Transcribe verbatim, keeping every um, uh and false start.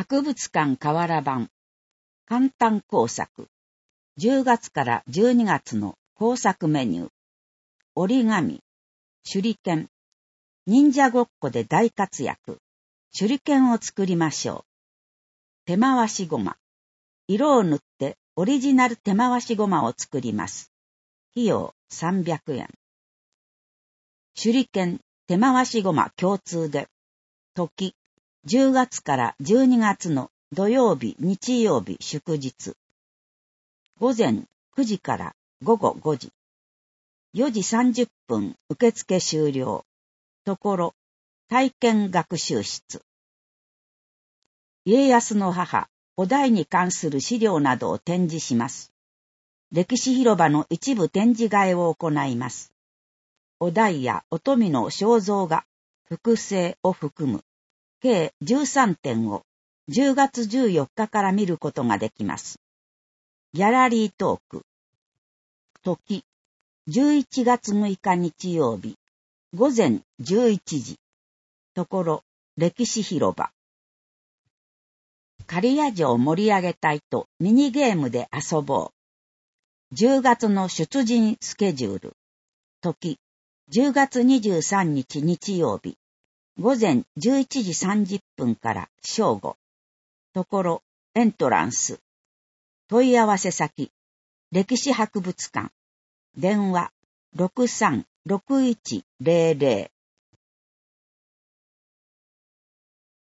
博物館河原版簡単工作じゅうがつからじゅうにがつの工作メニュー折り紙手裏剣忍者ごっこで大活躍手裏剣を作りましょう手回しごま色を塗ってオリジナル手回しごまを作ります費用さんびゃくえん手裏剣手回しごま共通で時じゅうがつからじゅうにがつの土曜日日曜日祝日午前くじから午後ごじよじさんじゅっぷん受付終了ところ体験学習室家康の母於大に関する資料などを展示します歴史広場の一部展示会を行います於大やお富の肖像画複製を含む計じゅうさんてんをじゅうがつじゅうよっかから見ることができます。ギャラリートーク。時、じゅういちがつむいか日曜日、午前じゅういちじ。ところ、歴史広場。刈谷城を盛り上げたいとミニゲームで遊ぼう。じゅうがつの出陣スケジュール。時、じゅうがつにじゅうさんにち日曜日。午前じゅういちじさんじゅっぷんから正午。ところ、エントランス。問い合わせ先。歴史博物館。電話ろくさんろくいちゼロゼロ